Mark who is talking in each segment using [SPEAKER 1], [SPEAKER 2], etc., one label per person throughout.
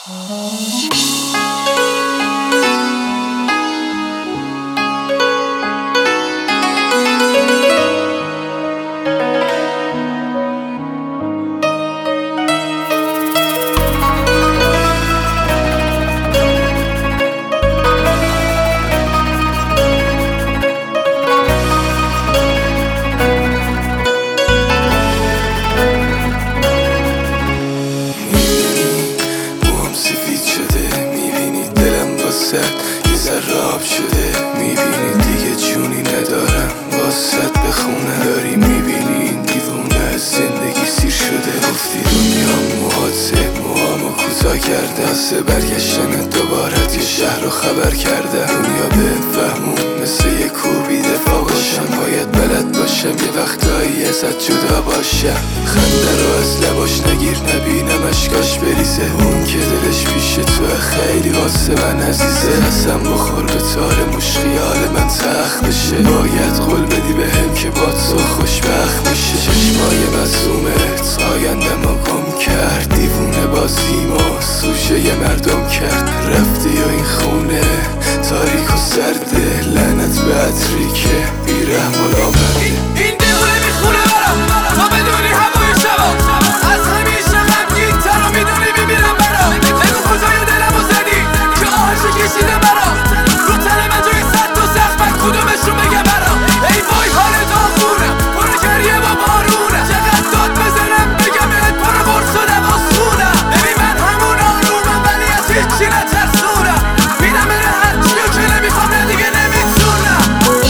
[SPEAKER 1] یه ذره آب شده، میبینی دیگه جونی ندارم واسط بخونه. داری میبینی این دیوونه زندگی سیر شده. گفتی دنیا موهامو کوتاه کرده، واسه برگشتن دوباره یه شهر رو خبر کرده. دنیا به فهمون مثل یه کوبی دفاع باشم، باید بلد باشم یه وقتایی ازت جدا باشم. خنده رو از لباش نگیر، نبینم اشکاش بریزه. اون که دلش پیش تو خیلی واسه من عزیزه. قسم بخور به تار موش خیال من تخت بشه. باید قول بدی بهم که با تو خوشبخت میشه. چشمای مظلومت آیندم رو گم کرد. دیوونه بازیم و سوشه یه مردم کرد. رفتی و این خونه تاریک و سرده، لعنت به عطری که بیرحم و نامرده.
[SPEAKER 2] این دیوونه میخونه برام تا بدونی هوای شبا. از همیشه غمگین تر رو میدونی میمیرم برام. بگو کجای دلم رو زدی که آهشو کشیده برام. رو تن من توی صد و زخمت کدومشون بگه برام. ای وای حالت آخونم برو گریه با بارونم. چقدر داد بزنم بگم بهت برو برد شدم آسونم. ببین من همون آرومم ولی از هیچی نترسونم. میدم بره هرچیو که نمیخوام نه دیگه نمیتونم.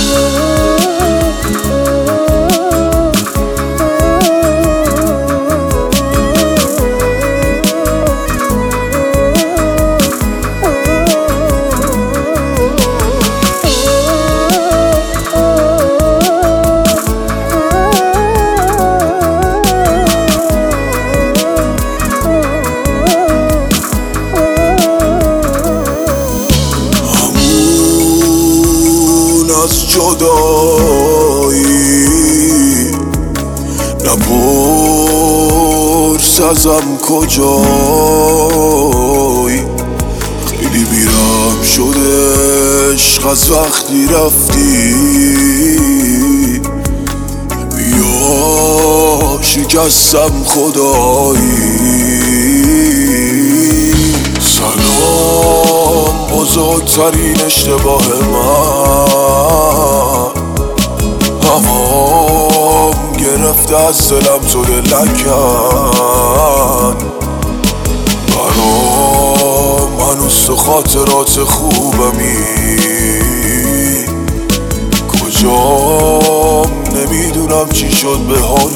[SPEAKER 3] از جدایی نپرس ازم کجایی. خیلی بیرم شده عشق از وقتی رفتی. بیا شکستم خدایی. سلام بزرگترین اشتباه من. هوام گرفته از دلم تو دلکن. برام هنوز تو خاطرات خوبمی. کجام نمیدونم چی شد به حال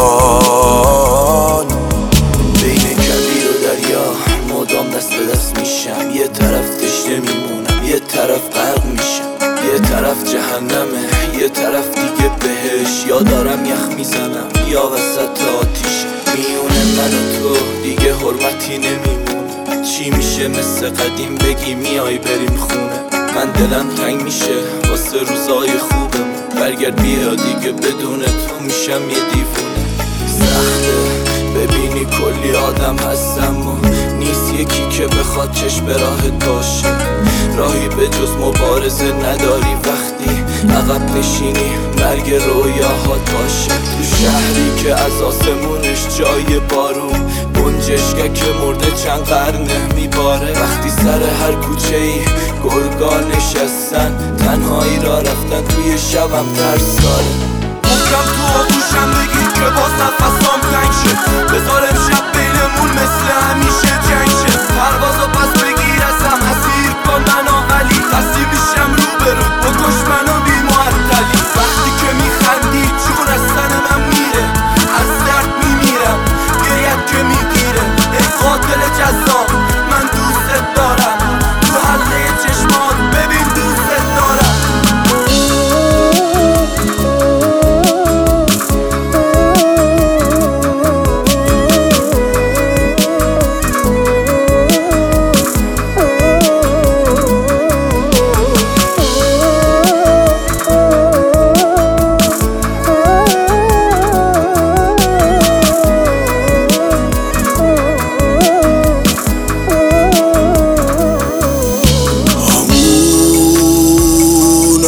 [SPEAKER 3] من.
[SPEAKER 1] بین کویر و دریا مدام دست به دست میشم. یه طرف تشنه میمونم یه طرف غرق میشم. یه طرف جهنمه یه طرف دیگه بهش. یا دارم یخ میزنم یا وسط آتیشم. میونه من و تو دیگه حرمتی نمیمونه. چی میشه مثل قدیم بگی میای بریم خونه. من دلم تنگ میشه واسه روزای خوبم. برگرد بیا دیگه بدون تو میشم یه دیوونه. سخته ببینی کلی آدم هستم و نیست یکی که بخواد چشم به راهت باشه. راهی به جز مبارزه نداری وقتی عقب نشینی مرگ رویاهات باشه. تو شهری که از آسمونش جای بارون گنجشکک مرده چند قرنه میباره. وقتی سر هر کوچه ای گرگا نشستن تنهایی را رفتن توی شبم ترس داره.
[SPEAKER 2] ممکن تو آغوشم بگی که باز نفسام تنگ شد. بذار امشب بینمون مثل همیشه جنگ شد. پروازو پس بگیر ازم اسیر کن منو ولی قصی میشم رو برو بکش منو بی معطلی. وقتی که میخندی جون از تن من میره. از درد میمیرم گریت که میگیره. ای قاتل جذاب من دوست دارم. تو حلقه چشمات ببین دوست دارم.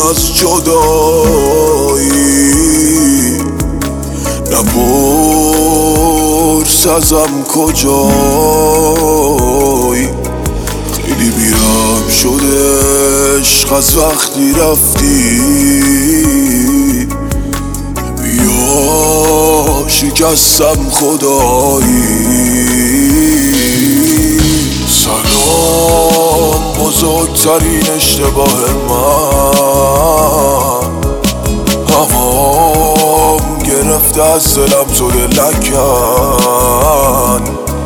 [SPEAKER 3] از جدایی، نپرس ازم کجایی. خیلی بیرم شده عشق از وقتی رفتی، بیا شکستم خدایی. سلام بزرگترین اشتباه من، هوام گرفته از دلم تو لکن.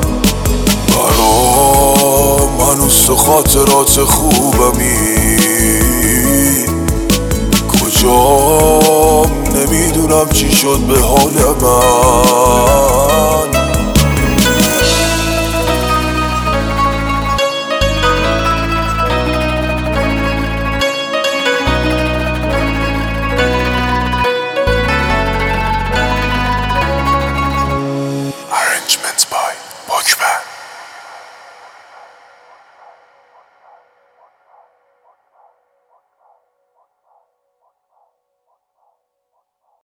[SPEAKER 3] برام هنوز تو خاطرات خوبمی، کجام نمیدونم چی شد به حال من.